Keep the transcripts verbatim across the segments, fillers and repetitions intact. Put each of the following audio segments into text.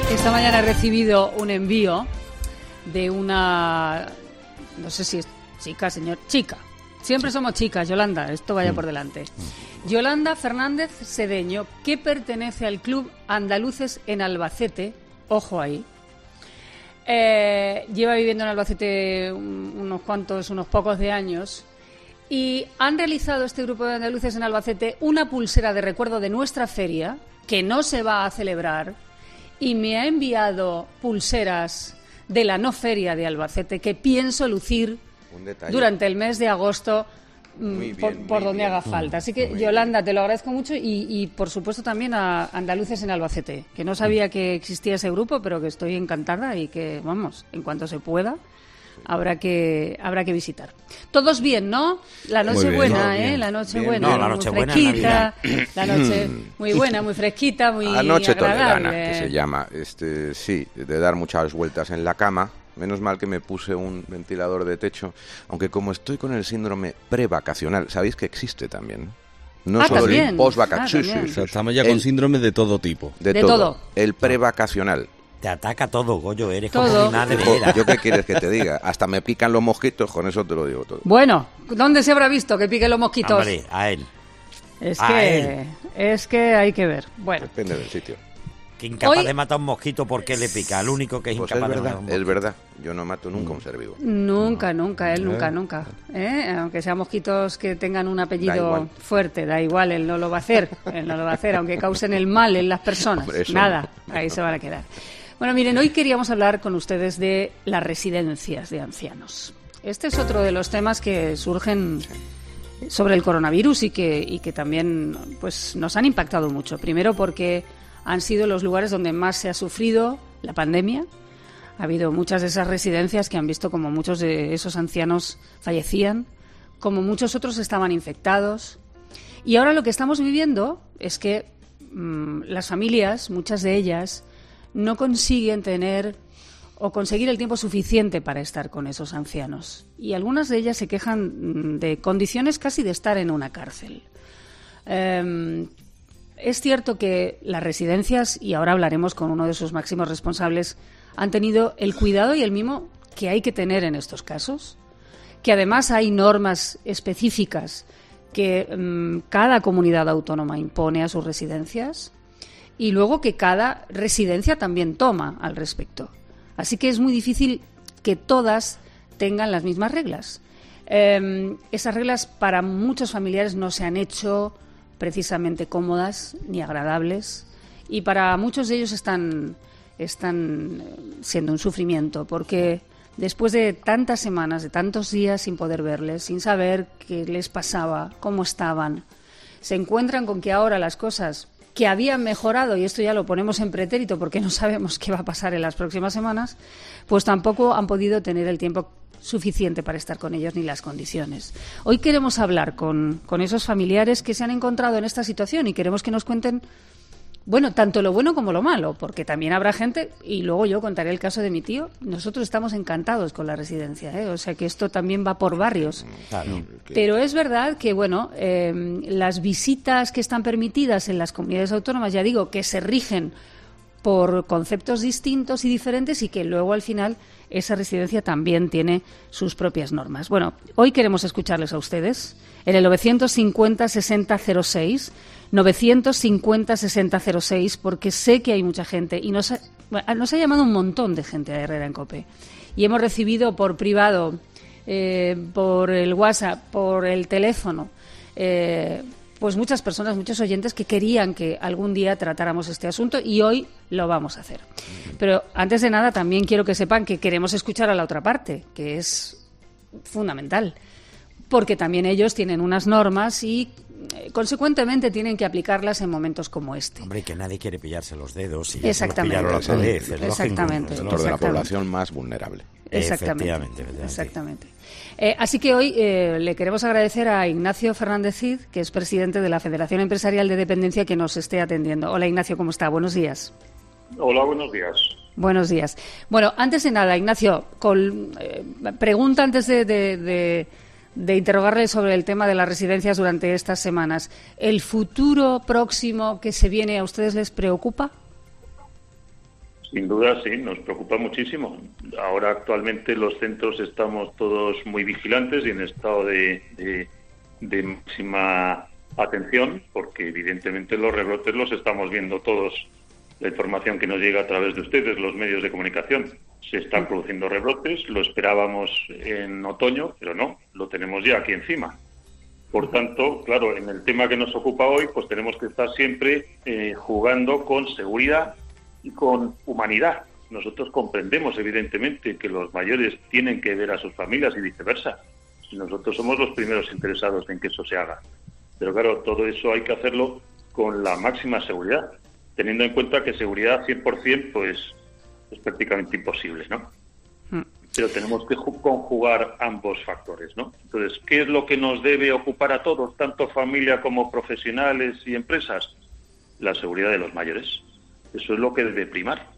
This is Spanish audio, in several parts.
Esta mañana he recibido un envío de una, no sé si es chica, señor, chica. Siempre somos chicas, Yolanda, esto vaya por delante. Yolanda Fernández Sedeño, que pertenece al Club Andaluces en Albacete, ojo ahí. Eh, lleva viviendo en Albacete unos cuantos, unos pocos de años. Y han realizado este grupo de andaluces en Albacete una pulsera de recuerdo de nuestra feria, que no se va a celebrar, y me ha enviado pulseras de la no feria de Albacete que pienso lucir durante el mes de agosto bien, por, por donde bien. haga falta. Así que, Yolanda, te lo agradezco mucho y, y, por supuesto, también a Andaluces en Albacete, que no sabía que existía ese grupo, pero que estoy encantada y que, vamos, en cuanto se pueda, habrá que habrá que visitar. Todos bien, ¿no? La noche buena, ¿eh? Bien. La noche bien. buena, no, la noche muy buena, fresquita, la noche muy buena, muy fresquita, muy agradable. La noche toledana, que se llama. Este, sí, de dar muchas vueltas en la cama. Menos mal que me puse un ventilador de techo, aunque como estoy con el síndrome prevacacional, ¿sabéis que existe también? No ah, solo ¿también? el postvacacional. Ah, sí, sí, sí, sí. Estamos ya con el, síndromes de todo tipo. De, de todo. todo. El prevacacional. Te ataca todo, Goyo, eres todo. como mi madre. Yo, ¿Yo qué quieres que te diga? Hasta me pican los mosquitos, con eso te lo digo todo. Bueno, ¿dónde se habrá visto que piquen los mosquitos? Hombre, a él. Es a que él. es que hay que ver. Bueno. Depende del sitio. Que incapaz Hoy... de matar un mosquito, ¿por qué le pica? El único que es pues incapaz es verdad, de matar un mosquito. Es verdad, yo no mato nunca un ser vivo. Nunca, nunca, él nunca, nunca. ¿Eh? Aunque sean mosquitos que tengan un apellido fuerte, da igual, él no lo va a hacer. Él no lo va a hacer, aunque causen el mal en las personas. Nada, ahí se van a quedar. Bueno, miren, hoy queríamos hablar con ustedes de las residencias de ancianos. Este es otro de los temas que surgen sobre el coronavirus y que, y que también pues, nos han impactado mucho. Primero porque han sido los lugares donde más se ha sufrido la pandemia. Ha habido muchas de esas residencias que han visto como muchos de esos ancianos fallecían, como muchos otros estaban infectados. Y ahora lo que estamos viviendo es que mmm, las familias, muchas de ellas, no consiguen tener o conseguir el tiempo suficiente para estar con esos ancianos. Y algunas de ellas se quejan de condiciones casi de estar en una cárcel. Eh, Es cierto que las residencias, y ahora hablaremos con uno de sus máximos responsables, han tenido el cuidado y el mimo que hay que tener en estos casos, que además hay normas específicas que mmm, cada comunidad autónoma impone a sus residencias y luego que cada residencia también toma al respecto. Así que es muy difícil que todas tengan las mismas reglas. Eh, esas reglas para muchos familiares no se han hecho precisamente cómodas ni agradables y para muchos de ellos están, están siendo un sufrimiento porque después de tantas semanas, de tantos días sin poder verles, sin saber qué les pasaba, cómo estaban, se encuentran con que ahora las cosas que habían mejorado, y esto ya lo ponemos en pretérito porque no sabemos qué va a pasar en las próximas semanas, pues tampoco han podido tener el tiempo suficiente para estar con ellos ni las condiciones. Hoy queremos hablar con, con esos familiares que se han encontrado en esta situación y queremos que nos cuenten, bueno, tanto lo bueno como lo malo, porque también habrá gente, y luego yo contaré el caso de mi tío, nosotros estamos encantados con la residencia, ¿eh? O sea que esto también va por barrios. Claro. Pero es verdad que, bueno, eh, las visitas que están permitidas en las comunidades autónomas, ya digo, que se rigen por conceptos distintos y diferentes y que luego al final esa residencia también tiene sus propias normas. Bueno, hoy queremos escucharles a ustedes en el novecientos cincuenta sesenta cero seis, novecientos cincuenta sesenta cero seis, porque sé que hay mucha gente y nos ha, bueno, nos ha llamado un montón de gente a Herrera en COPE y hemos recibido por privado, eh, por el WhatsApp, por el teléfono, eh, pues muchas personas, muchos oyentes que querían que algún día tratáramos este asunto y hoy lo vamos a hacer. Pero antes de nada también quiero que sepan que queremos escuchar a la otra parte, que es fundamental, porque también ellos tienen unas normas y eh, consecuentemente tienen que aplicarlas en momentos como este. Hombre, que nadie quiere pillarse los dedos y exactamente. pillarlo otra vez, es exactamente. El sector de la población más vulnerable. Exactamente. Efectivamente, efectivamente. Exactamente. Eh, así que hoy eh, le queremos agradecer a Ignacio Fernández Cid, que es presidente de la Federación Empresarial de Dependencia, que nos esté atendiendo. Hola, Ignacio, ¿cómo está? Buenos días. Hola, buenos días. Buenos días. Bueno, antes de nada, Ignacio, con, eh, pregunta antes de, de, de, de interrogarle sobre el tema de las residencias durante estas semanas. ¿El futuro próximo que se viene a ustedes les preocupa? Sin duda, sí, nos preocupa muchísimo. Ahora, actualmente, los centros estamos todos muy vigilantes y en estado de, de, de máxima atención, porque evidentemente los rebrotes los estamos viendo todos. La información que nos llega a través de ustedes, los medios de comunicación, se están produciendo rebrotes. Lo esperábamos en otoño, pero no, lo tenemos ya aquí encima. Por tanto, claro, en el tema que nos ocupa hoy, pues tenemos que estar siempre eh, jugando con seguridad y con humanidad. Nosotros comprendemos, evidentemente, que los mayores tienen que ver a sus familias y viceversa. Nosotros somos los primeros interesados en que eso se haga. Pero claro, todo eso hay que hacerlo con la máxima seguridad, teniendo en cuenta que seguridad cien por ciento pues, es prácticamente imposible, ¿no? Mm. Pero tenemos que conjugar ambos factores, ¿no? Entonces, ¿qué es lo que nos debe ocupar a todos, tanto familia como profesionales y empresas? La seguridad de los mayores. Eso es lo que debe primar.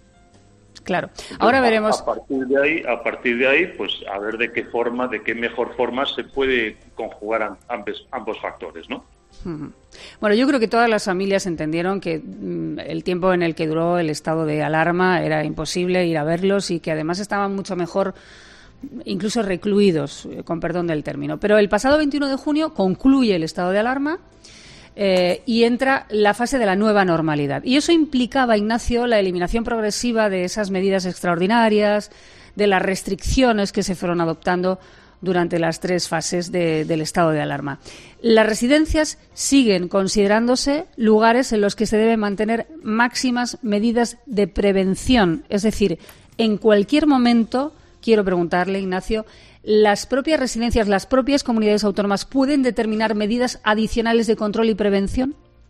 Claro. Ahora Entonces, veremos. A, a partir de ahí, a partir de ahí, pues a ver de qué forma, de qué mejor forma se puede conjugar ambos, ambos factores, ¿no? Bueno, yo creo que todas las familias entendieron que mm, el tiempo en el que duró el estado de alarma era imposible ir a verlos y que además estaban mucho mejor, incluso recluidos, eh, con perdón del término. Pero el pasado veintiuno de junio concluye el estado de alarma eh, y entra la fase de la nueva normalidad. Y eso implicaba, Ignacio, la eliminación progresiva de esas medidas extraordinarias, de las restricciones que se fueron adoptando durante las tres fases de, del estado de alarma. Las residencias siguen considerándose lugares en los que se deben mantener máximas medidas de prevención. Es decir, en cualquier momento, quiero preguntarle, Ignacio, ¿las propias residencias, las propias comunidades autónomas pueden determinar medidas adicionales de control y prevención?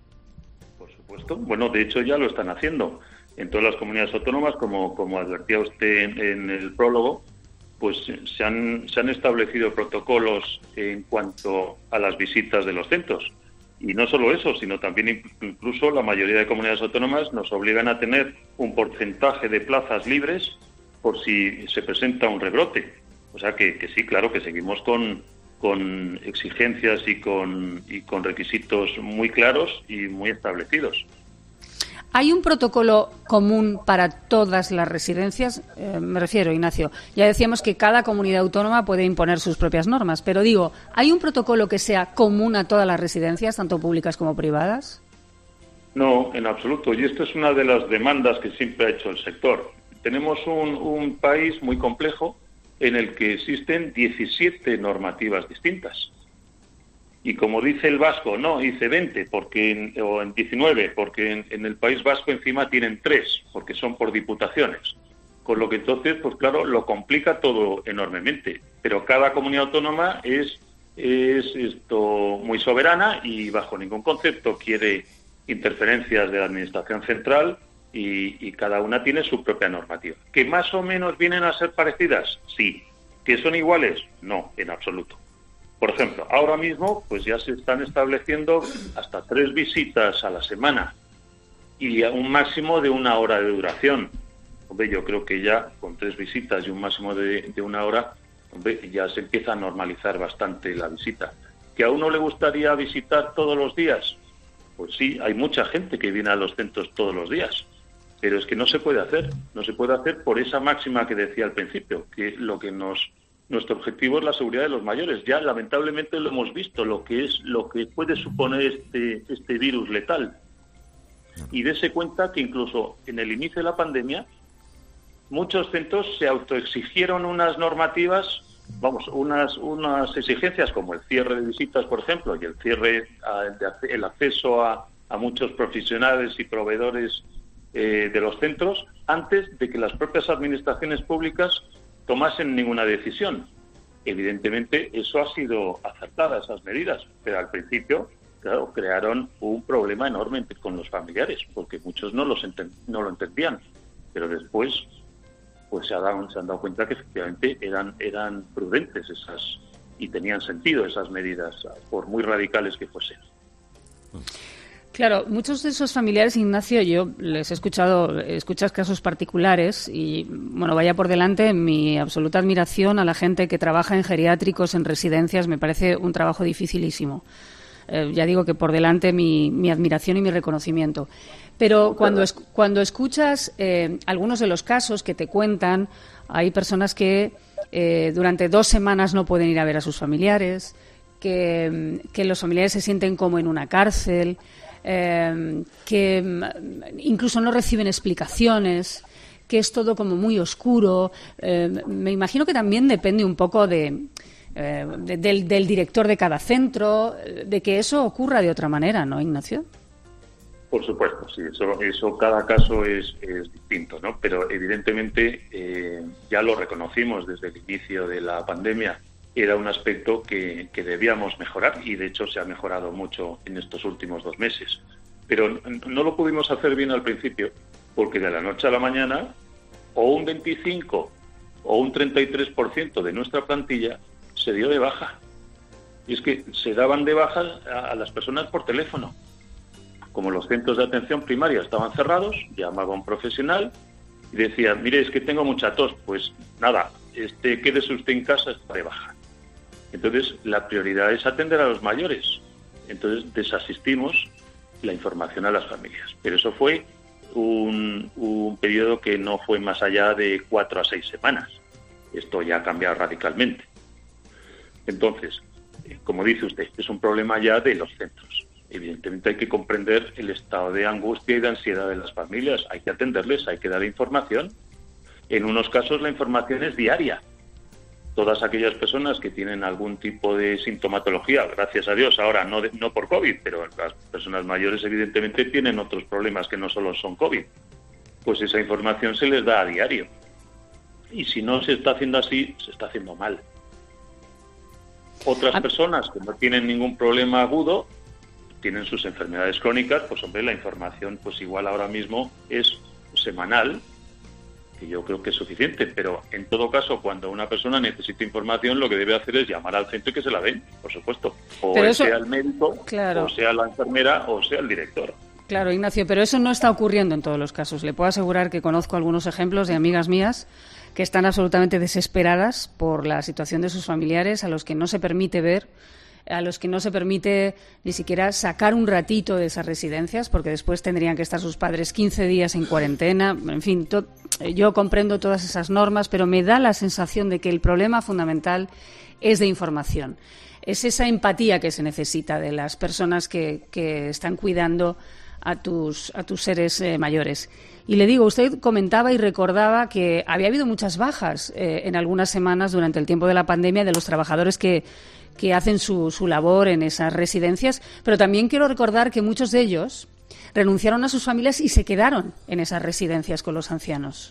Por supuesto. Bueno, de hecho ya lo están haciendo. En todas las comunidades autónomas, como, como advertía usted en, en el prólogo, pues se han, se han establecido protocolos en cuanto a las visitas de los centros. Y no solo eso, sino también incluso la mayoría de comunidades autónomas nos obligan a tener un porcentaje de plazas libres por si se presenta un rebrote. O sea que, que sí, claro, que seguimos con, con exigencias y con, y con requisitos muy claros y muy establecidos. ¿Hay un protocolo común para todas las residencias? Eh, me refiero, Ignacio, ya decíamos que cada comunidad autónoma puede imponer sus propias normas, pero digo, ¿hay un protocolo que sea común a todas las residencias, tanto públicas como privadas? No, en absoluto. Y esto es una de las demandas que siempre ha hecho el sector. Tenemos un, un país muy complejo en el que existen diecisiete normativas distintas. Y como dice el vasco, no, dice veinte, porque en, o en diecinueve, porque en, en el País Vasco encima tienen tres, porque son por diputaciones. Con lo que entonces, pues claro, lo complica todo enormemente. Pero cada comunidad autónoma es, es esto muy soberana y bajo ningún concepto quiere interferencias de la Administración Central y, y cada una tiene su propia normativa. ¿Que más o menos vienen a ser parecidas? Sí. ¿Que son iguales? No, en absoluto. Por ejemplo, ahora mismo pues ya se están estableciendo hasta tres visitas a la semana y a un máximo de una hora de duración. Hombre, yo creo que ya con tres visitas y un máximo de, de una hora, hombre, ya se empieza a normalizar bastante la visita. ¿Que a uno le gustaría visitar todos los días? Pues sí, hay mucha gente que viene a los centros todos los días, pero es que no se puede hacer. No se puede hacer por esa máxima que decía al principio, que lo que nos... Nuestro objetivo es la seguridad de los mayores. Ya lamentablemente lo hemos visto, lo que es lo que puede suponer este este virus letal. Y dése cuenta que incluso en el inicio de la pandemia muchos centros se autoexigieron unas normativas, vamos, unas unas exigencias como el cierre de visitas, por ejemplo, y el cierre, el acceso a, a muchos profesionales y proveedores eh, de los centros antes de que las propias administraciones públicas tomasen ninguna decisión. Evidentemente, eso ha sido acertada, esas medidas, pero al principio, claro, crearon un problema enorme con los familiares, porque muchos no, los enten- no lo entendían, pero después pues se, ha dado, se han dado cuenta que efectivamente eran, eran prudentes esas y tenían sentido esas medidas, por muy radicales que fuesen. Claro, muchos de esos familiares, Ignacio, yo les he escuchado, escuchas casos particulares y, bueno, vaya por delante mi absoluta admiración a la gente que trabaja en geriátricos, en residencias, me parece un trabajo dificilísimo. eh, ya digo que por delante mi, mi admiración y mi reconocimiento. Pero cuando, es, cuando escuchas eh, algunos de los casos que te cuentan, hay personas que eh, durante dos semanas no pueden ir a ver a sus familiares, que, que los familiares se sienten como en una cárcel, eh, que incluso no reciben explicaciones, que es todo como muy oscuro. Eh, me imagino que también depende un poco de, eh, de, del, del director de cada centro, de que eso ocurra de otra manera, ¿no, Ignacio? Por supuesto, sí, eso, eso cada caso es, es distinto, ¿no? Pero evidentemente eh, ya lo reconocimos desde el inicio de la pandemia, era un aspecto que, que debíamos mejorar y de hecho se ha mejorado mucho en estos últimos dos meses. Pero no lo pudimos hacer bien al principio porque de la noche a la mañana o un veinticinco o un treinta y tres por ciento de nuestra plantilla se dio de baja. Y es que se daban de baja a, a las personas por teléfono. Como los centros de atención primaria estaban cerrados, llamaba a un profesional y decía, mire, es que tengo mucha tos. Pues nada, este, quédese usted en casa, está de baja. Entonces, la prioridad es atender a los mayores. Entonces, desasistimos la información a las familias. Pero eso fue un, un periodo que no fue más allá de cuatro a seis semanas. Esto ya ha cambiado radicalmente. Entonces, como dice usted, es un problema ya de los centros. Evidentemente hay que comprender el estado de angustia y de ansiedad de las familias. Hay que atenderles, hay que dar información. En unos casos la información es diaria. Todas aquellas personas que tienen algún tipo de sintomatología, gracias a Dios, ahora no, de, no por COVID, pero las personas mayores evidentemente tienen otros problemas que no solo son COVID. Pues esa información se les da a diario. Y si no se está haciendo así, se está haciendo mal. Otras personas que no tienen ningún problema agudo, tienen sus enfermedades crónicas, pues hombre, la información pues igual ahora mismo es semanal, que yo creo que es suficiente, pero en todo caso, cuando una persona necesita información, lo que debe hacer es llamar al centro y que se la den, por supuesto. O pero eso, sea el médico, claro, o sea la enfermera, o sea el director. Claro, Ignacio, pero eso no está ocurriendo en todos los casos. Le puedo asegurar que conozco algunos ejemplos de amigas mías que están absolutamente desesperadas por la situación de sus familiares, a los que no se permite ver, a los que no se permite ni siquiera sacar un ratito de esas residencias, porque después tendrían que estar sus padres quince días en cuarentena. En fin, to- yo comprendo todas esas normas, pero me da la sensación de que el problema fundamental es de información. Es esa empatía que se necesita de las personas que, que están cuidando a tus, a tus seres eh, mayores. Y le digo, usted comentaba y recordaba que había habido muchas bajas eh, en algunas semanas durante el tiempo de la pandemia de los trabajadores que que hacen su, su labor en esas residencias, pero también quiero recordar que muchos de ellos renunciaron a sus familias y se quedaron en esas residencias con los ancianos.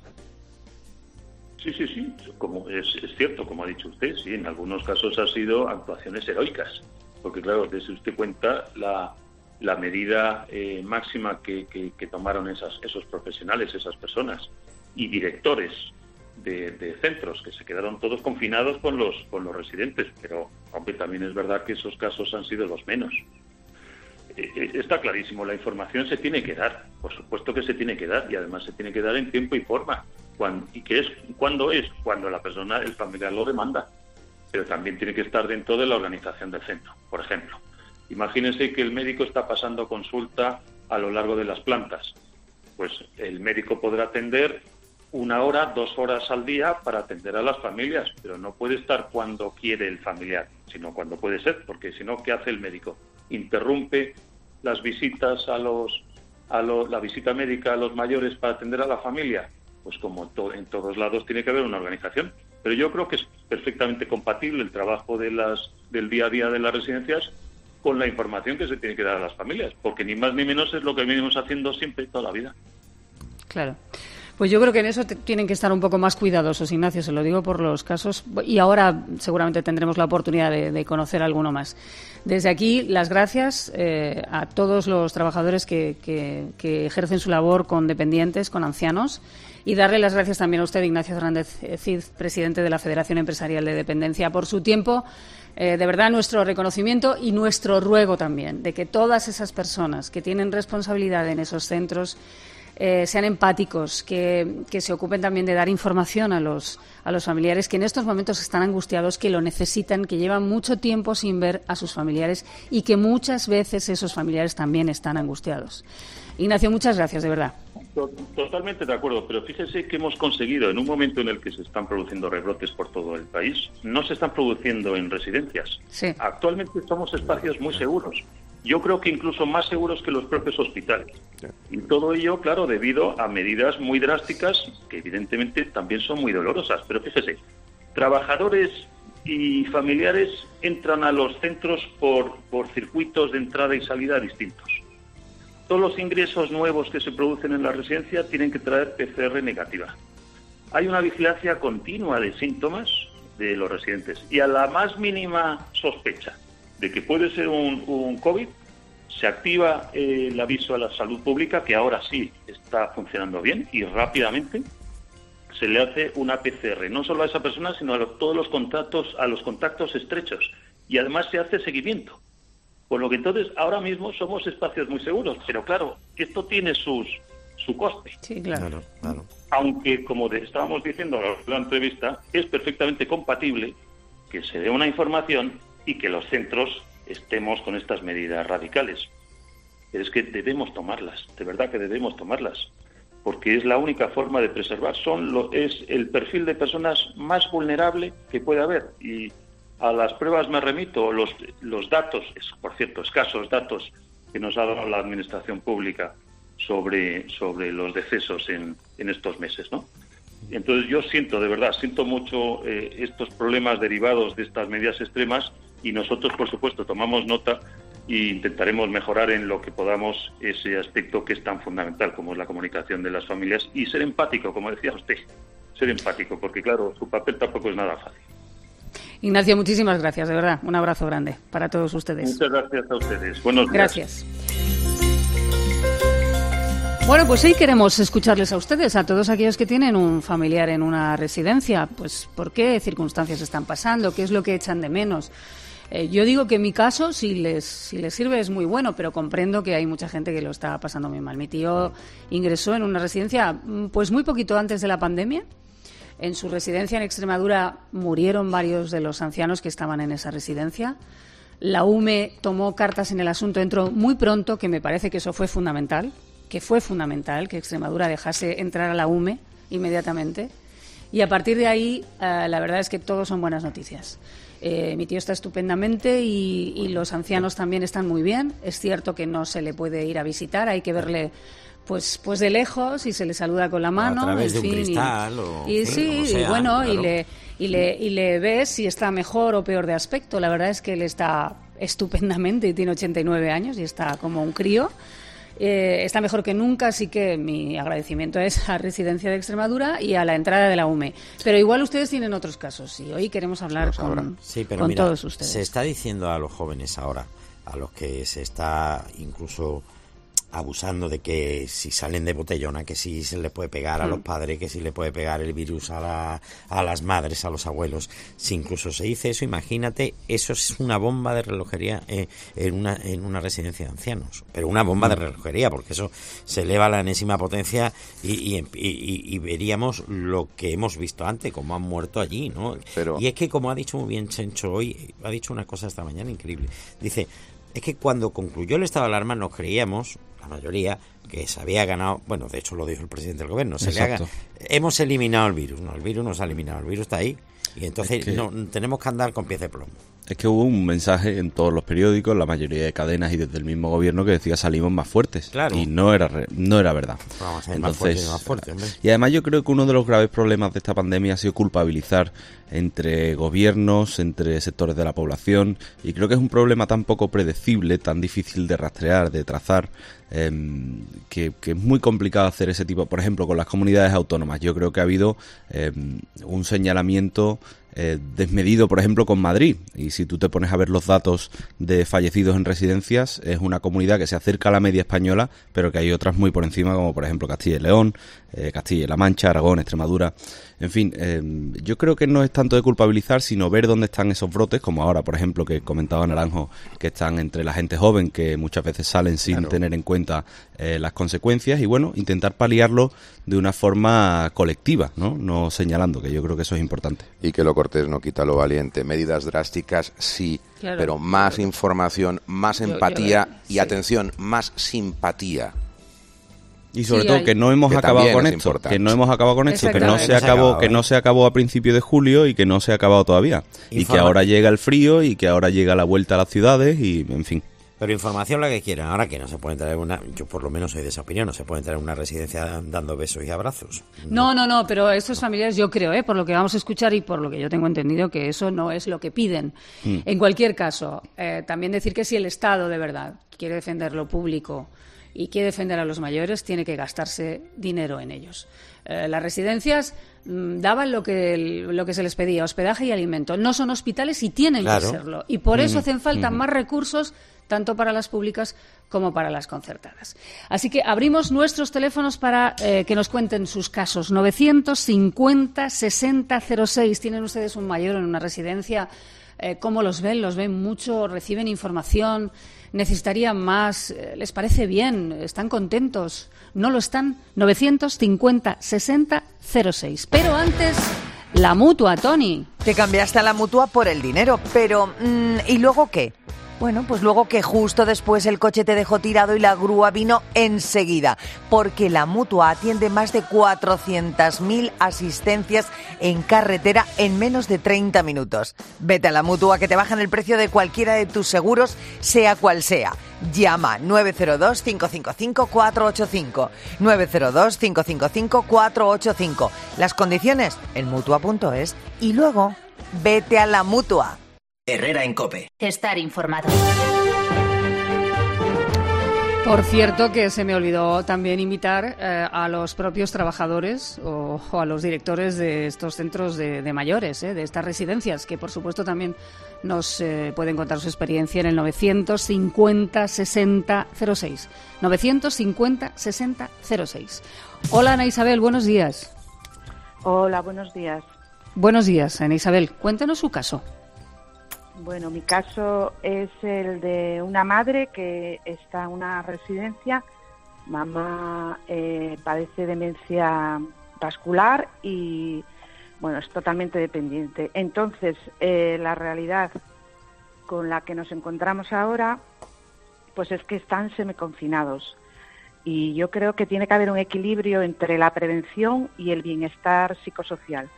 Sí, sí, sí, como es, es cierto, como ha dicho usted, sí, en algunos casos ha sido actuaciones heroicas, porque claro, desde usted cuenta la, la medida eh, máxima que, que, que tomaron esas, esos profesionales, esas personas y directores De, de centros, que se quedaron todos confinados con los con los residentes, pero aunque también es verdad que esos casos han sido los menos. Eh, está clarísimo, la información se tiene que dar, por supuesto que se tiene que dar, y además se tiene que dar en tiempo y forma. Cuando, ¿Y qué es? ¿Cuándo es? Cuando la persona, el familiar lo demanda, pero también tiene que estar dentro de la organización del centro. Por ejemplo, imagínense que el médico está pasando consulta a lo largo de las plantas, pues el médico podrá atender una hora, dos horas al día para atender a las familias, pero no puede estar cuando quiere el familiar, sino cuando puede ser, porque si no, ¿qué hace el médico? Interrumpe las visitas a los, a los, la visita médica a los mayores para atender a la familia. Pues como to, en todos lados tiene que haber una organización, pero yo creo que es perfectamente compatible el trabajo de las, del día a día de las residencias con la información que se tiene que dar a las familias, porque ni más ni menos es lo que venimos haciendo siempre toda la vida. Claro. Pues yo creo que en eso te, tienen que estar un poco más cuidadosos, Ignacio, se lo digo por los casos, y ahora seguramente tendremos la oportunidad de, de conocer alguno más. Desde aquí, las gracias eh, a todos los trabajadores que, que, que ejercen su labor con dependientes, con ancianos, y darle las gracias también a usted, Ignacio Fernández Cid, presidente de la Federación Empresarial de Dependencia, por su tiempo. Eh, de verdad, nuestro reconocimiento y nuestro ruego también de que todas esas personas que tienen responsabilidad en esos centros eh, sean empáticos, que, que se ocupen también de dar información a los, a los familiares que en estos momentos están angustiados, que lo necesitan, que llevan mucho tiempo sin ver a sus familiares y que muchas veces esos familiares también están angustiados. Ignacio, muchas gracias, de verdad. Totalmente de acuerdo, pero fíjese que hemos conseguido, en un momento en el que se están produciendo rebrotes por todo el país, no se están produciendo en residencias. Sí. Actualmente somos espacios muy seguros. Yo creo que incluso más seguros que los propios hospitales. Y todo ello, claro, debido a medidas muy drásticas que evidentemente también son muy dolorosas. Pero fíjese, trabajadores y familiares entran a los centros por, por circuitos de entrada y salida distintos. Todos los ingresos nuevos que se producen en la residencia tienen que traer P C R negativa. Hay una vigilancia continua de síntomas de los residentes y a la más mínima sospecha de que puede ser un, un COVID, se activa eh, el aviso a la salud pública, que ahora sí está funcionando bien, y rápidamente se le hace una P C R, no solo a esa persona, sino a los, todos los contactos, a los contactos estrechos, y además se hace seguimiento. Por lo que entonces ahora mismo somos espacios muy seguros, pero claro, esto tiene sus su coste. Sí, claro. claro. Aunque, como estábamos diciendo en la entrevista, es perfectamente compatible que se dé una información y que los centros estemos con estas medidas radicales. Pero es que debemos tomarlas, de verdad que debemos tomarlas, porque es la única forma de preservar. Son lo, es el perfil de personas más vulnerable que puede haber, y a las pruebas me remito, los, los datos, por cierto, escasos datos que nos ha dado la Administración Pública sobre, sobre los decesos en, en estos meses, ¿no? Entonces yo siento, de verdad, siento mucho eh, estos problemas derivados de estas medidas extremas, y nosotros, por supuesto, tomamos nota e intentaremos mejorar en lo que podamos ese aspecto que es tan fundamental como es la comunicación de las familias, y ser empático, como decía usted, ser empático, porque claro, su papel tampoco es nada fácil. Ignacio, muchísimas gracias, de verdad. Un abrazo grande para todos ustedes. Muchas gracias a ustedes. Buenos días. Gracias. Bueno, pues hoy queremos escucharles a ustedes, a todos aquellos que tienen un familiar en una residencia. Pues, ¿por qué circunstancias están pasando? ¿Qué es lo que echan de menos? Eh, yo digo que en mi caso, si les, si les sirve, es muy bueno, pero comprendo que hay mucha gente que lo está pasando muy mal. Mi tío ingresó en una residencia pues muy poquito antes de la pandemia. En su residencia en Extremadura murieron varios de los ancianos que estaban en esa residencia. La U M E tomó cartas en el asunto, entró muy pronto, que me parece que eso fue fundamental, que fue fundamental que Extremadura dejase entrar a la U M E inmediatamente. Y a partir de ahí, eh, la verdad es que todo son buenas noticias. Eh, mi tío está estupendamente y, y los ancianos también están muy bien. Es cierto que no se le puede ir a visitar, hay que verle pues pues de lejos y se le saluda con la mano, a través en de fin, un cristal y, o y sí, sí, sea, y bueno, claro. y le y le y le ves si está mejor o peor de aspecto. La verdad es que él está estupendamente y tiene ochenta y nueve años y está como un crío. Eh, está mejor que nunca, así que mi agradecimiento es a Residencia de Extremadura y a la entrada de la U M E. Pero igual ustedes tienen otros casos y hoy queremos hablar con, sí, pero con mira, todos ustedes. Se está diciendo a los jóvenes ahora, a los que se está incluso abusando de que si salen de botellona, que si se les puede pegar a los padres, que si le puede pegar el virus a, la, a las madres, a los abuelos. Si incluso se dice eso, imagínate, eso es una bomba de relojería eh, en, una, en una residencia de ancianos. Pero una bomba de relojería, porque eso se eleva a la enésima potencia y, y, y, y veríamos lo que hemos visto antes, cómo han muerto allí, ¿no? Pero... Y es que, como ha dicho muy bien Chencho hoy, ha dicho una cosa esta mañana increíble. Dice, es que cuando concluyó el estado de alarma nos creíamos, la mayoría, que se había ganado, bueno, de hecho lo dijo el presidente del gobierno, se le haga, hemos eliminado el virus, no, el virus no se ha eliminado, el virus está ahí, y entonces es que... no, tenemos que andar con pies de plomo. Es que hubo un mensaje en todos los periódicos, la mayoría de cadenas y desde el mismo gobierno que decía salimos más fuertes. Claro. Y no era re, no era verdad. Vamos a Entonces, más fuerte, más fuerte, hombre. Y además yo creo que uno de los graves problemas de esta pandemia ha sido culpabilizar entre gobiernos, entre sectores de la población, y creo que es un problema tan poco predecible, tan difícil de rastrear, de trazar, eh, que, que es muy complicado hacer ese tipo. Por ejemplo, con las comunidades autónomas, yo creo que ha habido eh, un señalamiento Eh, desmedido, por ejemplo, con Madrid. Y si tú te pones a ver los datos de fallecidos en residencias, es una comunidad que se acerca a la media española, pero que hay otras muy por encima, como por ejemplo Castilla y León, eh, Castilla-La Mancha, Aragón, Extremadura. En fin, eh, yo creo que no es tanto de culpabilizar, sino ver dónde están esos brotes, como ahora, por ejemplo, que comentaba Naranjo, que están entre la gente joven, que muchas veces salen sin claro. tener en cuenta eh, las consecuencias, y bueno, intentar paliarlo de una forma colectiva, ¿no? No señalando, que yo creo que eso es importante. Y que lo cortés no quita lo valiente. Medidas drásticas, sí, claro, pero más claro. información, más empatía yo, yo, y, sí. atención, más simpatía. Y sobre sí, todo hay... que no hemos que acabado con esto, importante. que no hemos acabado con esto, que no se acabó, que no se acabó a principios de julio y que no se ha acabado todavía. Informa. Y que ahora llega el frío y que ahora llega la vuelta a las ciudades y, en fin. Pero información la que quieran. Ahora que no se pueden traer una... Yo por lo menos soy de esa opinión. No se pueden traer una residencia dando besos y abrazos. No, no, no. Pero estos familiares, yo creo, ¿eh? por lo que vamos a escuchar y por lo que yo tengo entendido, que eso no es lo que piden. Mm. En cualquier caso, eh, también decir que si el Estado de verdad quiere defender lo público y quiere defender a los mayores, tiene que gastarse dinero en ellos. Eh, las residencias mmm, daban lo que, lo que se les pedía, hospedaje y alimento. No son hospitales y tienen claro. que serlo. Y por eso mm. hacen falta mm. más recursos, tanto para las públicas como para las concertadas. Así que abrimos nuestros teléfonos para eh, que nos cuenten sus casos. novecientos cincuenta sesenta cero seis. ¿Tienen ustedes un mayor en una residencia? Eh, ¿Cómo los ven? ¿Los ven mucho? ¿Reciben información? ¿Necesitarían más? ¿Les parece bien? ¿Están contentos? ¿No lo están? novecientos cincuenta sesenta cero seis. Pero antes, la Mutua, Toni. Te cambiaste a la Mutua por el dinero, pero mmm, ¿y luego qué? Bueno, pues luego que justo después el coche te dejó tirado y la grúa vino enseguida, porque la Mutua atiende más de cuatrocientas mil asistencias en carretera en menos de treinta minutos. Vete a la Mutua que te bajan el precio de cualquiera de tus seguros, sea cual sea. Llama nueve cero dos, cinco cinco cinco, cuatro ocho cinco, nueve cero dos, cinco cinco cinco, cuatro ocho cinco. Las condiciones en mutua punto es y luego vete a la Mutua. Herrera en COPE. Estar informado. Por cierto, que se me olvidó también invitar eh, a los propios trabajadores o, o a los directores de estos centros de, de mayores, eh, de estas residencias, que por supuesto también nos eh, pueden contar su experiencia en el novecientos cincuenta sesenta cero seis. novecientos cincuenta sesenta cero seis. Hola, Ana Isabel, buenos días. Hola, buenos días. Buenos días, Ana Isabel. Cuéntanos su caso. Bueno, mi caso es el de una madre que está en una residencia. Mamá eh, padece demencia vascular y, bueno, es totalmente dependiente. Entonces, eh, la realidad con la que nos encontramos ahora, pues es que están semiconfinados. Y yo creo que tiene que haber un equilibrio entre la prevención y el bienestar psicosocial.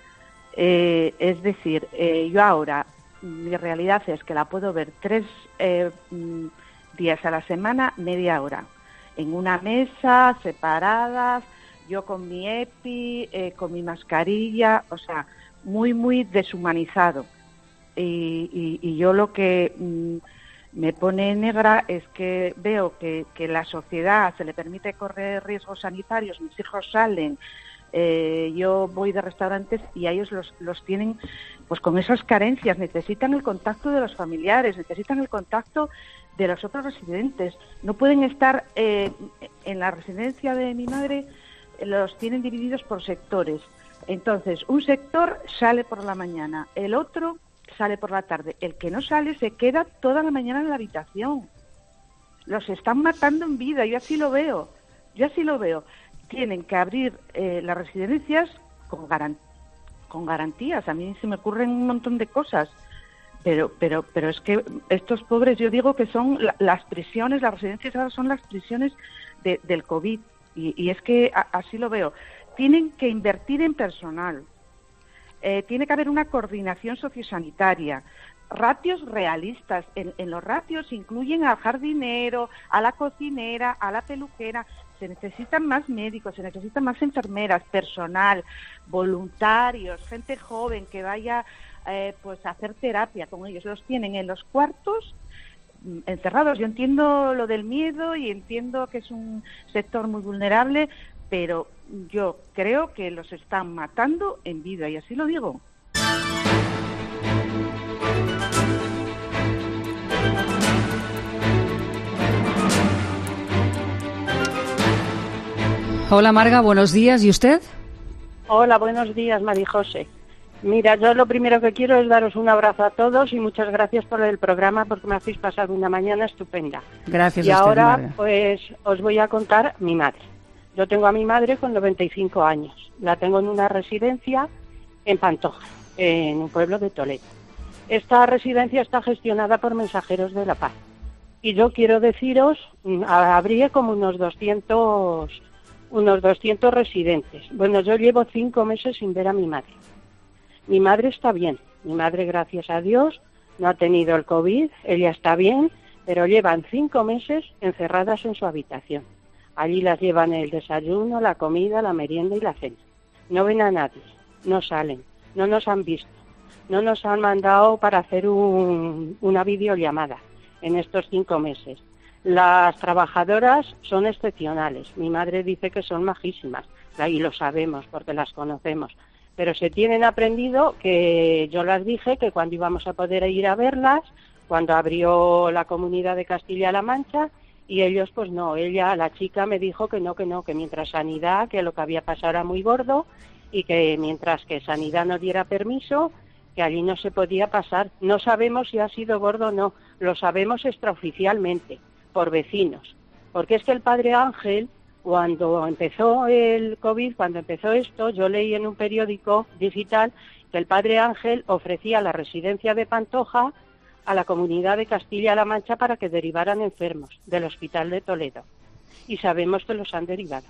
Eh, es decir, eh, yo ahora... mi realidad es que la puedo ver tres eh, días a la semana, media hora, en una mesa, separadas, yo con mi EPI, eh, con mi mascarilla, o sea, muy, muy deshumanizado. Y, y, y yo lo que mm, me pone negra es que veo que, que la sociedad se le permite correr riesgos sanitarios, mis hijos salen, eh, yo voy de restaurantes y a ellos los, los tienen pues con esas carencias, necesitan el contacto de los familiares, necesitan el contacto de los otros residentes. No pueden estar eh, en la residencia de mi madre, los tienen divididos por sectores. Entonces, un sector sale por la mañana, el otro sale por la tarde. El que no sale se queda toda la mañana en la habitación. Los están matando en vida, yo así lo veo. Yo así lo veo. Tienen que abrir eh, las residencias con garantía. con garantías. A mí se me ocurren un montón de cosas, pero pero pero es que estos pobres, yo digo que son la, las prisiones, las residencias ahora son las prisiones de, del COVID, y, y es que a, así lo veo. Tienen que invertir en personal, eh, tiene que haber una coordinación sociosanitaria, ratios realistas. En, en los ratios incluyen al jardinero, a la cocinera, a la peluquera. Se necesitan más médicos, se necesitan más enfermeras, personal, voluntarios, gente joven que vaya eh, pues a hacer terapia con ellos. Los tienen en los cuartos encerrados. Yo entiendo lo del miedo y entiendo que es un sector muy vulnerable, pero yo creo que los están matando en vida, y así lo digo. Hola Marga, buenos días. ¿Y usted? Hola, buenos días, María José. Mira, yo lo primero que quiero es daros un abrazo a todos y muchas gracias por el programa porque me hacéis pasar una mañana estupenda. Gracias y a usted, ahora, Marga. pues, os voy a contar mi madre. Yo tengo a mi madre con noventa y cinco años. La tengo en una residencia en Pantoja, en un pueblo de Toledo. Esta residencia está gestionada por Mensajeros de la Paz. Y yo quiero deciros, habría como unos doscientos, unos doscientos residentes. Bueno, yo llevo cinco meses sin ver a mi madre. Mi madre está bien. Mi madre, gracias a Dios, no ha tenido el COVID. Ella está bien, pero llevan cinco meses encerradas en su habitación. Allí las llevan el desayuno, la comida, la merienda y la cena. No ven a nadie, no salen, no nos han visto, no nos han mandado para hacer un, una videollamada en estos cinco meses. Las trabajadoras son excepcionales. Mi madre dice que son majísimas, y lo sabemos porque las conocemos. Pero se tienen aprendido que yo las dije que cuando íbamos a poder ir a verlas, cuando abrió la Comunidad de Castilla-La Mancha, y ellos pues no, ella, la chica me dijo que no, que no, que mientras Sanidad, que lo que había pasado era muy gordo, y que mientras que Sanidad no diera permiso, que allí no se podía pasar. No sabemos si ha sido gordo o no, lo sabemos extraoficialmente, por vecinos. Porque es que el padre Ángel, cuando empezó el COVID, cuando empezó esto, yo leí en un periódico digital que el padre Ángel ofrecía la residencia de Pantoja a la Comunidad de Castilla-La Mancha para que derivaran enfermos del Hospital de Toledo. Y sabemos que los han derivado.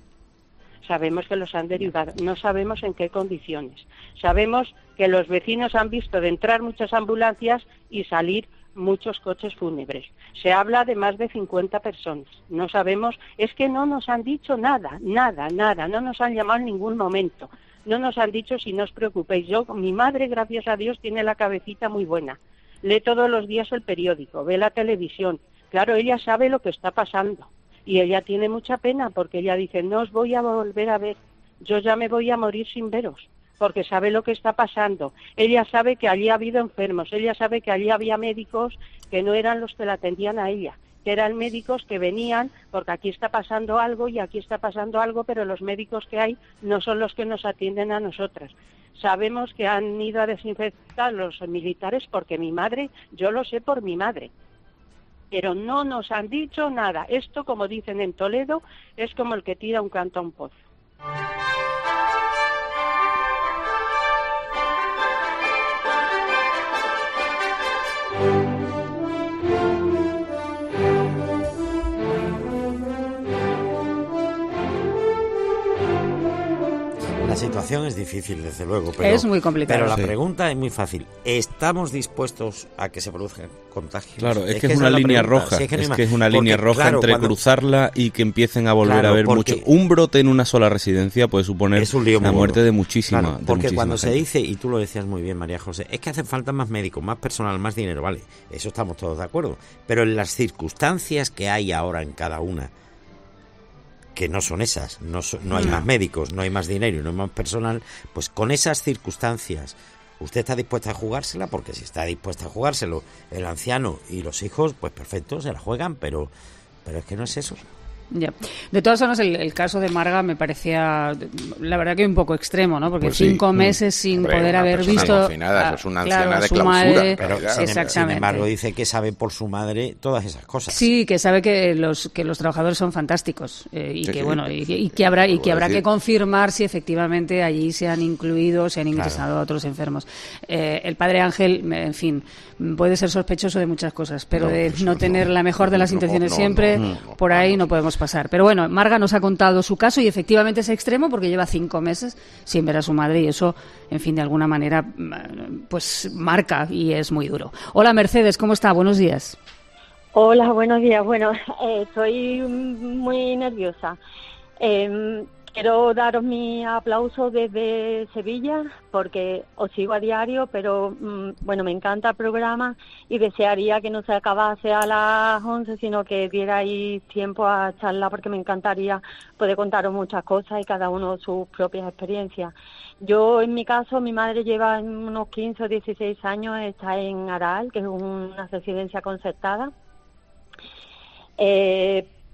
Sabemos que los han derivado. No sabemos en qué condiciones. Sabemos que los vecinos han visto de entrar muchas ambulancias y salir muchos coches fúnebres. Se habla de más de cincuenta personas. No sabemos, es que no nos han dicho nada, nada, nada. No nos han llamado en ningún momento. No nos han dicho si no os preocupéis. Yo, mi madre, gracias a Dios, tiene la cabecita muy buena. Lee todos los días el periódico, ve la televisión. Claro, ella sabe lo que está pasando. Y ella tiene mucha pena porque ella dice, no os voy a volver a ver. Yo ya me voy a morir sin veros. Porque sabe lo que está pasando. Ella sabe que allí ha habido enfermos, ella sabe que allí había médicos que no eran los que la atendían a ella, que eran médicos que venían porque aquí está pasando algo y aquí está pasando algo, pero los médicos que hay no son los que nos atienden a nosotras. Sabemos que han ido a desinfectar los militares porque mi madre, yo lo sé por mi madre, pero no nos han dicho nada. Esto, como dicen en Toledo, es como el que tira un canto a un pozo. La situación es difícil, desde luego, pero, es muy complicado. Pero la sí. pregunta es muy fácil. ¿Estamos dispuestos a que se produzcan contagios? Claro, es, es que, que es una es línea pregunta. roja. Sí, es que, es, no que es una porque, línea roja claro, entre cuando... cruzarla y que empiecen a volver claro, a ver porque... mucho. Un brote en una sola residencia puede suponer es un lío la muerte gordo. de muchísima Claro, de porque muchísima cuando gente. se dice, y tú lo decías muy bien, María José, es que hacen falta más médicos, más personal, más dinero, vale, eso estamos todos de acuerdo. Pero en las circunstancias que hay ahora en cada una, que no son esas, no, so, no hay no. más médicos, no hay más dinero y no hay más personal, pues con esas circunstancias, ¿usted está dispuesta a jugársela? Porque si está dispuesta a jugárselo el anciano y los hijos, pues perfecto, se la juegan, pero, pero es que no es eso. Ya. De todas formas, el, el caso de Marga me parecía, la verdad, que un poco extremo, ¿no? Porque pues sí. cinco meses sin Hombre, poder haber visto confinada, eso es una anciana claro, de su clausura. Madre, pero claro. Exactamente. Sin embargo, dice que sabe por su madre todas esas cosas. Sí, que sabe que los que los trabajadores son fantásticos eh, y sí, que sí, bueno y, y que habrá y que habrá decir. que confirmar si efectivamente allí se han incluido, se han ingresado claro. a otros enfermos. Eh, el padre Ángel, en fin, puede ser sospechoso de muchas cosas, pero no, de no, no tener la mejor de las no, intenciones no, siempre, no, no, no, por ahí no podemos pasar. Pero bueno, Marga nos ha contado su caso y efectivamente es extremo porque lleva cinco meses sin ver a su madre y eso, en fin, de alguna manera, pues marca y es muy duro. Hola Mercedes, ¿cómo está? Buenos días. Hola, buenos días. Bueno, eh, estoy muy nerviosa. Eh, quiero daros mi aplauso desde Sevilla porque os sigo a diario, pero mmm, bueno, me encanta el programa y desearía que no se acabase a las once, sino que dierais tiempo a charlar porque me encantaría poder contaros muchas cosas y cada uno sus propias experiencias. Yo, en mi caso, mi madre lleva unos quince o dieciséis años, está en Aral, que es una residencia concertada. Eh,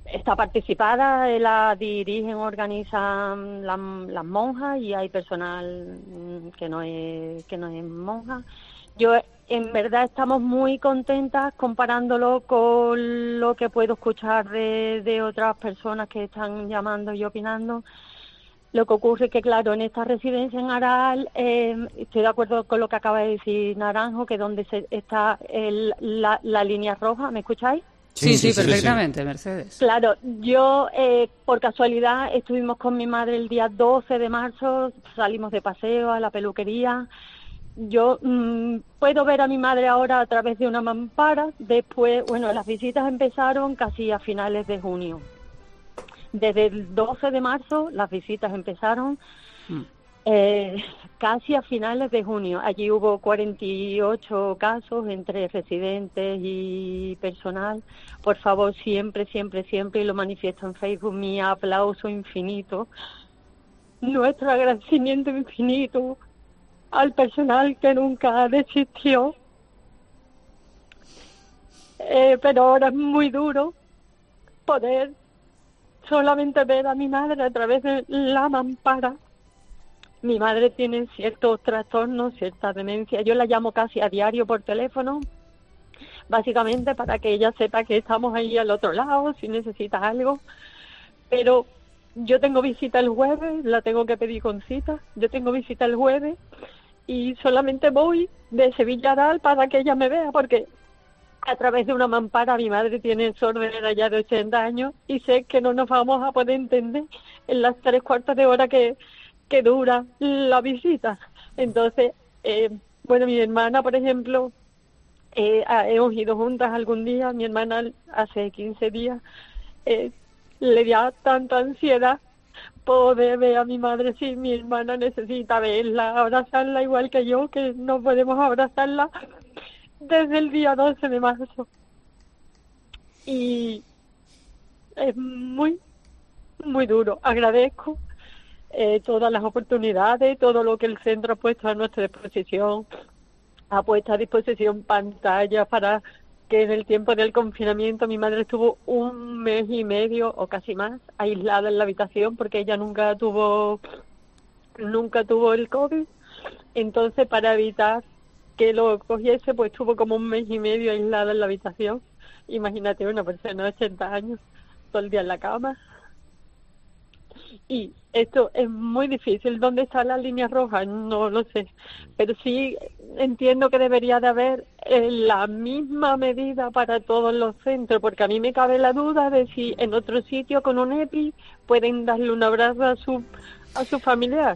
está participada, la dirigen, organizan las, las monjas y hay personal que no es que no es monja. Yo en verdad estamos muy contentas comparándolo con lo que puedo escuchar de, de otras personas que están llamando y opinando. Lo que ocurre es que, claro, en esta residencia en Aral, eh, estoy de acuerdo con lo que acaba de decir Naranjo, que donde se, está el, la, la línea roja, ¿me escucháis? Sí, sí, sí, perfectamente, sí, sí. Mercedes. Claro, yo eh, por casualidad estuvimos con mi madre el día doce de marzo, salimos de paseo a la peluquería. Yo mmm, puedo ver a mi madre ahora a través de una mampara. Después, bueno, las visitas empezaron casi a finales de junio. Desde el doce de marzo las visitas empezaron mm. eh, casi a finales de junio. Allí hubo cuarenta y ocho casos entre residentes y personal. Por favor, siempre, siempre, siempre, y lo manifiesto en Facebook, mi aplauso infinito, nuestro agradecimiento infinito al personal que nunca desistió. Eh, pero ahora es muy duro poder solamente ver a mi madre a través de la mampara. Mi madre tiene ciertos trastornos, cierta demencia. Yo la llamo casi a diario por teléfono, básicamente para que ella sepa que estamos ahí al otro lado, si necesita algo. Pero yo tengo visita el jueves, la tengo que pedir con cita. Yo tengo visita el jueves y solamente voy de Sevilla a Aral para que ella me vea, porque a través de una mampara mi madre tiene sordera ya de ochenta años y sé que no nos vamos a poder entender en las tres cuartos de hora que, que dura la visita. Entonces, eh, bueno, mi hermana, por ejemplo, eh, hemos ido juntas algún día. Mi hermana hace quince días eh, le dio tanta ansiedad poder ver a mi madre. Si mi hermana necesita verla, abrazarla igual que yo, que no podemos abrazarla desde el día doce de marzo. Y es muy, muy duro. Agradezco eh, todas las oportunidades, todo lo que el centro ha puesto a nuestra disposición. Ha puesto a disposición pantallas para que en el tiempo del confinamiento mi madre estuvo un mes y medio o casi más aislada en la habitación porque ella nunca tuvo, nunca tuvo el COVID. Entonces, para evitar que lo cogiese, pues estuvo como un mes y medio aislada en la habitación. Imagínate una persona de ochenta años todo el día en la cama. Y esto es muy difícil. ¿Dónde está la línea roja? No lo sé. Pero sí entiendo que debería de haber eh, la misma medida para todos los centros, porque a mí me cabe la duda de si en otro sitio con un EPI pueden darle un abrazo a su, a su familiar.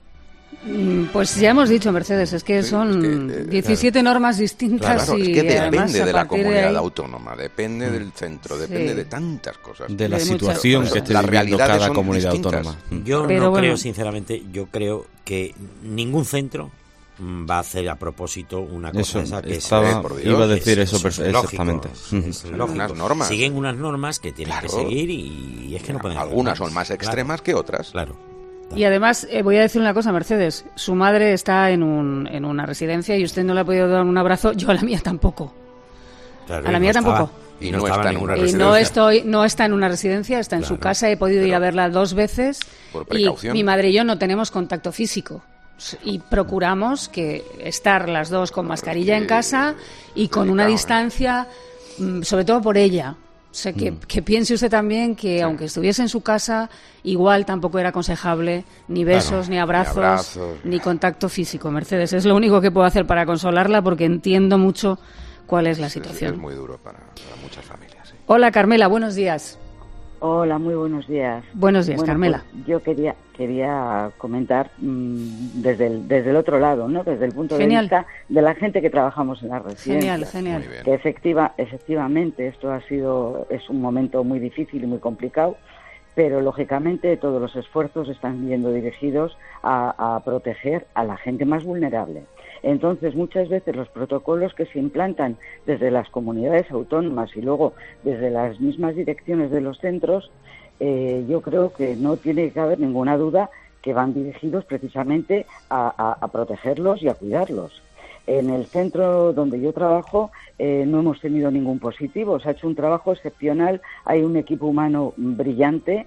Pues ya hemos dicho, Mercedes, es que sí, son es que, eh, diecisiete claro. normas distintas. Claro, y es que depende además, de la comunidad de ahí... autónoma, depende mm. del centro, depende sí. de tantas cosas. De la de situación que esté viviendo cada comunidad distintas. autónoma. Yo Pero no bueno. creo, sinceramente, yo creo que ningún centro va a hacer a propósito una cosa eso, esa que estaba, es, por Dios, iba a decir es, eso, eso exactamente. Es, es lógico. Unas normas. Siguen unas normas que tienen claro. que seguir y, y es que no pueden. Algunas son más extremas claro. que otras. Claro. Y además, eh, voy a decir una cosa, Mercedes. Su madre está en, un, en una residencia y usted no le ha podido dar un abrazo. Yo a la mía tampoco. Claro, a la mía no tampoco. Estaba, y no, no está en ninguna y residencia. No, estoy, no está en una residencia, está en claro, su casa. He podido ir a verla dos veces. Por precaución. Y mi madre y yo no tenemos contacto físico. Y procuramos que estar las dos con mascarilla en casa y con una distancia, sobre todo por ella. O sea, que, mm. que piense usted también que sí. aunque estuviese en su casa, igual tampoco era aconsejable ni besos, claro, ni, abrazos, ni abrazos, ni contacto físico. Mercedes, es lo único que puedo hacer para consolarla porque entiendo mucho cuál es la situación. Es muy duro para, para muchas familias. Sí. Hola, Carmela, buenos días. Hola, muy buenos días. Buenos días, bueno, Carmela. Pues yo quería quería comentar mmm, desde el desde el otro lado, ¿no? Desde el punto genial. de vista de la gente que trabajamos en las residencias. Genial, genial. Que efectiva, efectivamente esto ha sido es un momento muy difícil y muy complicado, pero lógicamente todos los esfuerzos están yendo dirigidos a, a proteger a la gente más vulnerable. Entonces, muchas veces los protocolos que se implantan desde las comunidades autónomas y luego desde las mismas direcciones de los centros, eh, yo creo que no tiene que haber ninguna duda que van dirigidos precisamente a, a, a protegerlos y a cuidarlos. En el centro donde yo trabajo eh, no hemos tenido ningún positivo, se ha hecho un trabajo excepcional, hay un equipo humano brillante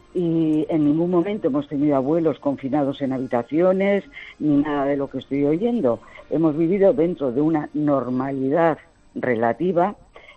y en ningún momento hemos tenido abuelos confinados en habitaciones ni nada de lo que estoy oyendo. Hemos vivido dentro de una normalidad relativa,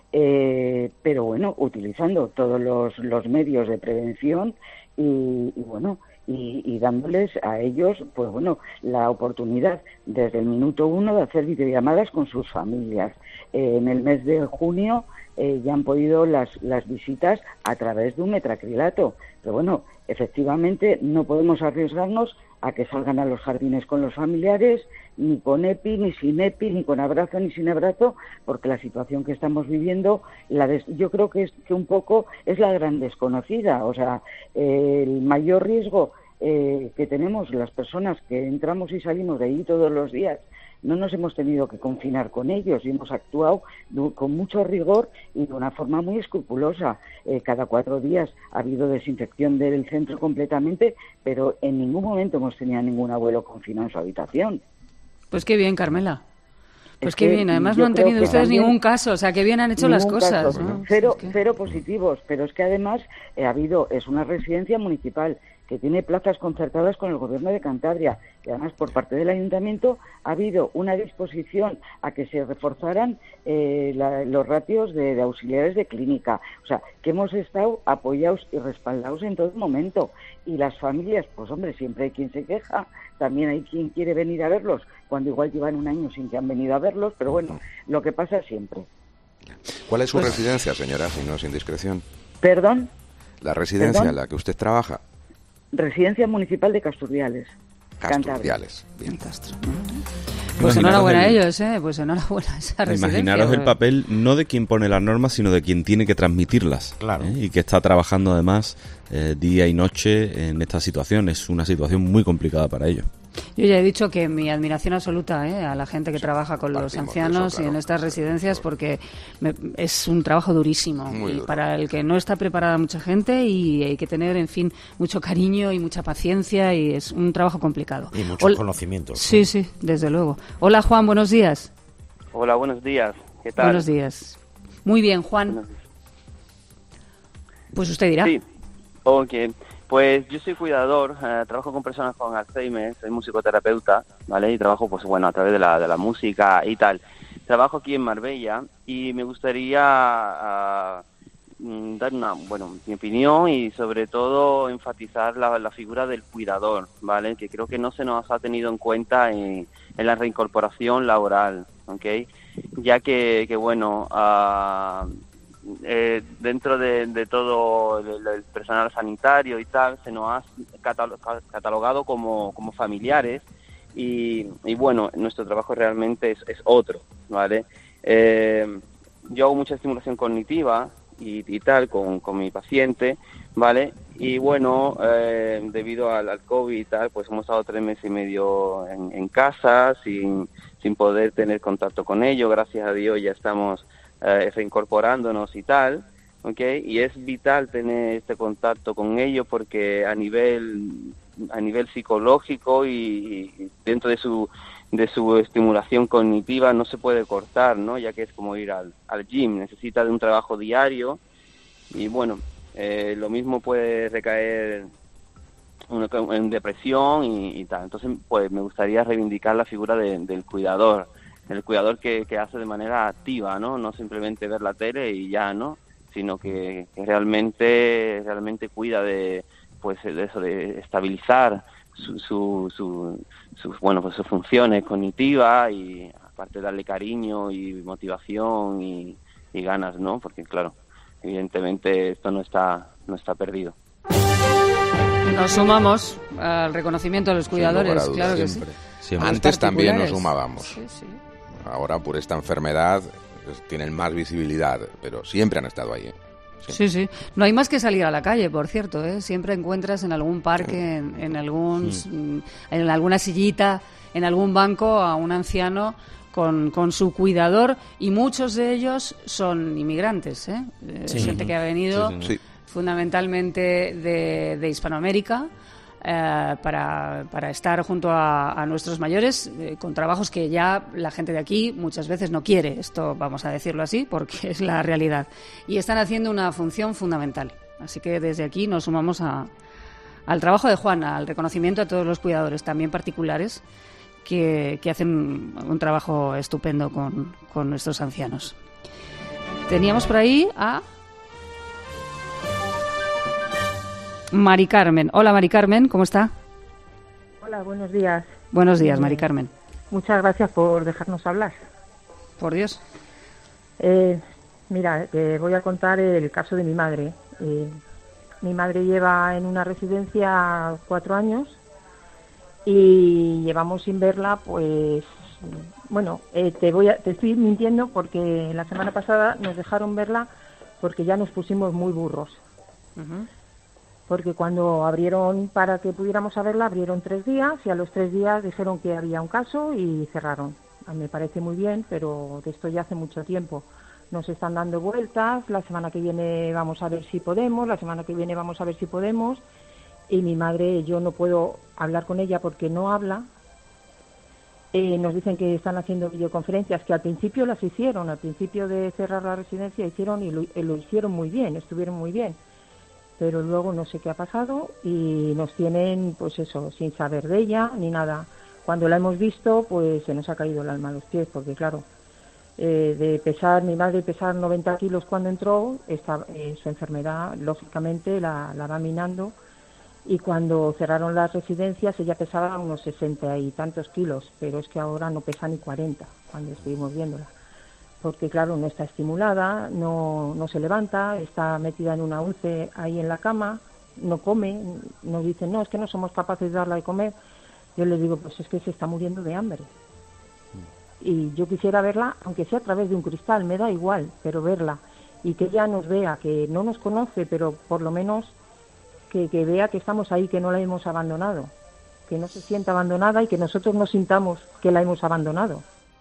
eh, pero bueno, utilizando todos los, los medios de prevención y, y bueno... Y, y dándoles a ellos, pues bueno, la oportunidad desde el minuto uno de hacer videollamadas con sus familias. Eh, en el mes de junio eh, ya han podido las, las visitas a través de un metacrilato. Pero bueno, efectivamente no podemos arriesgarnos a que salgan a los jardines con los familiares, ni con EPI, ni sin EPI, ni con abrazo, ni sin abrazo, porque la situación que estamos viviendo, la des- yo creo que es que un poco es la gran desconocida. O sea, eh, el mayor riesgo eh, que tenemos las personas que entramos y salimos de ahí todos los días, no nos hemos tenido que confinar con ellos y hemos actuado de, con mucho rigor y de una forma muy escrupulosa. Eh, cada cuatro días ha habido desinfección del centro completamente, pero en ningún momento hemos tenido a ningún abuelo confinado en su habitación. Pues qué bien, Carmela. Pues es qué bien, además no han tenido ustedes ningún caso, o sea, qué bien han hecho las cosas, ¿no? Cero, es que... cero positivos, pero es que además eh, ha habido, es una residencia municipal que tiene plazas concertadas con el Gobierno de Cantabria y además por parte del Ayuntamiento ha habido una disposición a que se reforzaran eh, la, los ratios de, de auxiliares de clínica. O sea, que hemos estado apoyados y respaldados en todo momento. Y las familias, pues hombre, siempre hay quien se queja, también hay quien quiere venir a verlos, cuando igual llevan un año sin que han venido a verlos, pero bueno, lo que pasa siempre. ¿Cuál es su pues, residencia, señora, si no es indiscreción? ¿Perdón? La residencia ¿Perdón? en la que usted trabaja. Residencia Municipal de Casturdiales. Casturdiales, bien. Castro. Pues enhorabuena a ellos, ¿eh? Pues enhorabuena a esa residencia. Imaginaros el papel no de quien pone las normas, sino de quien tiene que transmitirlas. Claro. ¿eh? Y que está trabajando además eh, día y noche en esta situación. Es una situación muy complicada para ellos. Yo ya he dicho que mi admiración absoluta ¿eh? a la gente que sí, trabaja con los ancianos eso, claro, y en estas residencias, porque me, es un trabajo durísimo muy y duro. Para el que no está preparada mucha gente y hay que tener, en fin, mucho cariño y mucha paciencia y es un trabajo complicado. Y muchos Hola. conocimientos. Sí, ¿no? Sí, desde luego. Hola Juan, buenos días. Hola, buenos días. ¿Qué tal? Buenos días. Muy bien, Juan. Pues usted dirá. Sí, ok. Pues yo soy cuidador, eh, trabajo con personas con Alzheimer, soy musicoterapeuta, ¿vale? Y trabajo, pues bueno, a través de la, de la música y tal. Trabajo aquí en Marbella y me gustaría uh, dar una, bueno, mi opinión y sobre todo enfatizar la, la figura del cuidador, ¿vale? Que creo que no se nos ha tenido en cuenta en, en la reincorporación laboral, ¿ok? Ya que, que bueno... Uh, Eh, dentro de, de todo el, el personal sanitario y tal, se nos ha catalogado como, como familiares y, y bueno, nuestro trabajo realmente es, es otro, ¿vale? Eh, yo hago mucha estimulación cognitiva y, y tal con, con mi paciente, ¿vale? Y bueno, eh, debido al, al COVID y tal, pues hemos estado tres meses y medio en, en casa sin, sin poder tener contacto con ellos. Gracias a Dios ya estamos Eh, reincorporándonos y tal, ¿okay? Y es vital tener este contacto con ellos porque a nivel a nivel psicológico y, y dentro de su de su estimulación cognitiva no se puede cortar, ¿no? Ya que es como ir al, al gym, necesita de un trabajo diario y bueno, eh, lo mismo puede recaer uno en depresión y, y tal. Entonces, pues me gustaría reivindicar la figura de, del cuidador. El cuidador que, que hace de manera activa, ¿no? No simplemente ver la tele y ya, ¿no? Sino que, que realmente realmente cuida de pues de eso, de estabilizar su, su, su, sus bueno pues sus funciones cognitivas y aparte darle cariño y motivación y, y ganas, ¿no? Porque claro, evidentemente esto no está no está perdido. Nos sumamos al reconocimiento de los cuidadores, sí, claro que siempre. sí. Siempre. Antes también nos sumábamos. Sí, sí. Ahora, por esta enfermedad, pues, tienen más visibilidad, pero siempre han estado ahí. ¿eh? Sí, sí. No hay más que salir a la calle, por cierto. ¿eh? Siempre encuentras en algún parque, en, en, algún, sí. en alguna sillita, en algún banco, a un anciano con, con su cuidador, y muchos de ellos son inmigrantes. ¿eh? Sí. Gente que ha venido sí, sí, sí. fundamentalmente de, de Hispanoamérica. eh, para, para estar junto a, a nuestros mayores eh, con trabajos que ya la gente de aquí muchas veces no quiere. Esto vamos a decirlo así porque es la realidad. Y están haciendo una función fundamental. Así que desde aquí nos sumamos a, al trabajo de Juan, al reconocimiento a todos los cuidadores, también particulares, que, que hacen un trabajo estupendo con, con nuestros ancianos. Teníamos por ahí a Mari Carmen. Hola, Mari Carmen, ¿cómo está? Hola, buenos días. Buenos días, Mari Carmen. Muchas gracias por dejarnos hablar. Por Dios. Eh, mira, te voy a contar el caso de mi madre. Eh, mi madre lleva en una residencia cuatro años y llevamos sin verla, pues, bueno, eh, te voy a, te estoy mintiendo porque la semana pasada nos dejaron verla porque ya nos pusimos muy burros. Uh-huh. Porque cuando abrieron para que pudiéramos verla, abrieron tres días y a los tres días dijeron que había un caso y cerraron. A mí me parece muy bien, pero de esto ya hace mucho tiempo. Nos están dando vueltas, la semana que viene vamos a ver si podemos, la semana que viene vamos a ver si podemos. Y mi madre, yo no puedo hablar con ella porque no habla. Eh, nos dicen que están haciendo videoconferencias, que al principio las hicieron, al principio de cerrar la residencia hicieron y lo, eh, lo hicieron muy bien, estuvieron muy bien. Pero luego no sé qué ha pasado y nos tienen, pues eso, sin saber de ella ni nada. Cuando la hemos visto, pues se nos ha caído el alma a los pies, porque claro, eh, de pesar, mi madre pesar noventa kilos cuando entró, esta, eh, su enfermedad lógicamente la, la va minando. Y cuando cerraron las residencias ella pesaba unos sesenta y tantos kilos, pero es que ahora no pesa ni cuarenta cuando estuvimos viéndola. Porque claro, no está estimulada, no, no se levanta, está metida en una U C I ahí en la cama, no come, nos dicen, no, es que no somos capaces de darla de comer. Yo les digo, pues es que se está muriendo de hambre. Y yo quisiera verla, aunque sea a través de un cristal, me da igual, pero verla. Y que ella nos vea, que no nos conoce, pero por lo menos que, que vea que estamos ahí, que no la hemos abandonado. Que no se sienta abandonada y que nosotros no sintamos que la hemos abandonado.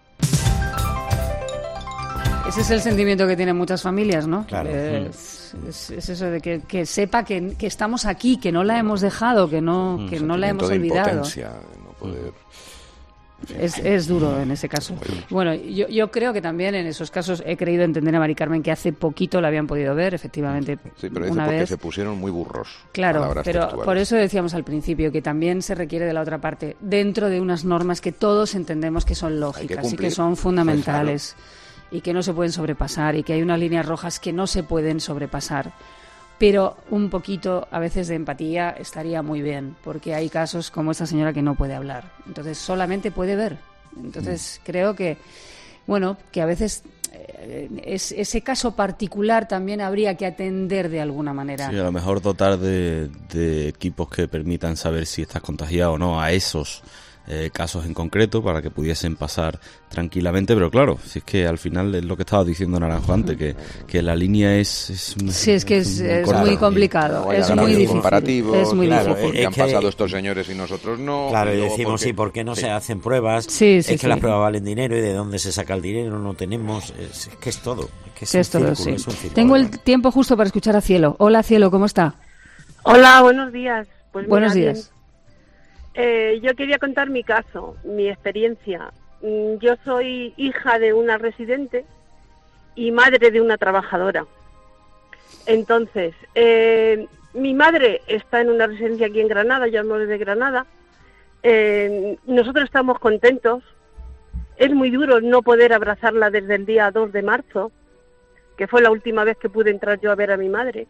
Ese es el sentimiento que tienen muchas familias, ¿no? Claro. Eh, es, es, es eso de que, que sepa que, que estamos aquí, que no la hemos dejado, que no, mm, que no la hemos de olvidado. Impotencia, de no poder... Es, es duro en ese caso. Bueno, yo, yo creo que también en esos casos he creído entender a Mari Carmen que hace poquito la habían podido ver, efectivamente. Sí, pero una porque vez se pusieron muy burros. Claro, pero textuales. Por eso decíamos al principio que también se requiere de la otra parte, dentro de unas normas que todos entendemos que son lógicas que y que son fundamentales. Pues claro. Y que no se pueden sobrepasar y que hay unas líneas rojas que no se pueden sobrepasar. Pero un poquito, a veces, de empatía estaría muy bien, porque hay casos como esta señora que no puede hablar. Entonces, solamente puede ver. Entonces, mm. creo que, bueno, que a veces eh, es, ese caso particular también habría que atender de alguna manera. Sí, a lo mejor dotar de, de equipos que permitan saber si estás contagiado o no a esos Eh, casos en concreto para que pudiesen pasar tranquilamente, pero claro, si es que al final es lo que estaba diciendo Naranjo antes, que, que la línea es, es sí, es que es, es muy complicado, es muy difícil, es muy claro, difícil. Porque han pasado estos señores y nosotros no. Claro, y y decimos, porque... sí, ¿por qué no sí. se hacen pruebas? Sí, sí, es que sí. las pruebas valen dinero y de dónde se saca el dinero no tenemos, es, es que es todo. Es que es, es, un todo, círculo, sí. es un círculo. Tengo el tiempo justo para escuchar a Cielo. Hola, Cielo, ¿cómo está? Hola, buenos días. Pues buenos mira, días. Bien. Eh, yo quería contar mi caso, mi experiencia. Yo soy hija de una residente y madre de una trabajadora. Entonces, eh, mi madre está en una residencia aquí en Granada, yo amo desde Granada. Eh, nosotros estamos contentos. Es muy duro no poder abrazarla desde el día dos de marzo, que fue la última vez que pude entrar yo a ver a mi madre.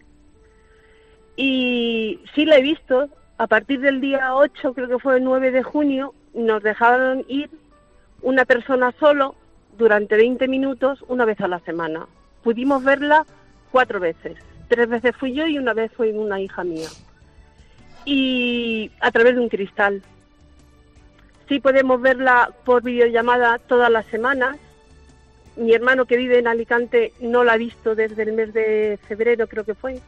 Y sí la he visto. A partir del día ocho, creo que fue el nueve de junio, nos dejaron ir una persona solo durante veinte minutos una vez a la semana. Pudimos verla cuatro veces. Tres veces fui yo y una vez fue una hija mía. Y a través de un cristal. Sí podemos verla por videollamada todas las semanas. Mi hermano que vive en Alicante no la ha visto desde el mes de febrero, creo que fue.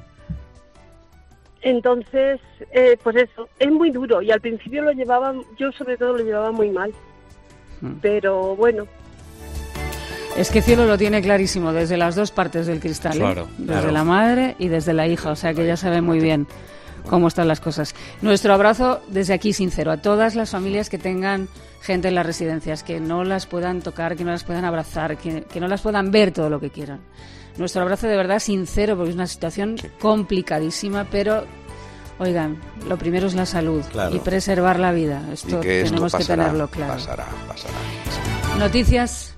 Entonces, eh, pues eso, es muy duro y al principio lo llevaba, yo sobre todo lo llevaba muy mal, hmm. pero bueno. Es que Cielo lo tiene clarísimo desde las dos partes del cristal, claro, ¿eh? Desde claro. la madre y desde la hija, o sea que ya sabe muy bien. cómo están las cosas. Nuestro abrazo desde aquí sincero a todas las familias que tengan gente en las residencias, que no las puedan tocar, que no las puedan abrazar, que, que no las puedan ver todo lo que quieran. Nuestro abrazo de verdad sincero, porque es una situación complicadísima, pero, oigan, lo primero es la salud, claro, y preservar la vida. Esto y que tenemos esto pasará, que tenerlo claro. Pasará, pasará. Noticias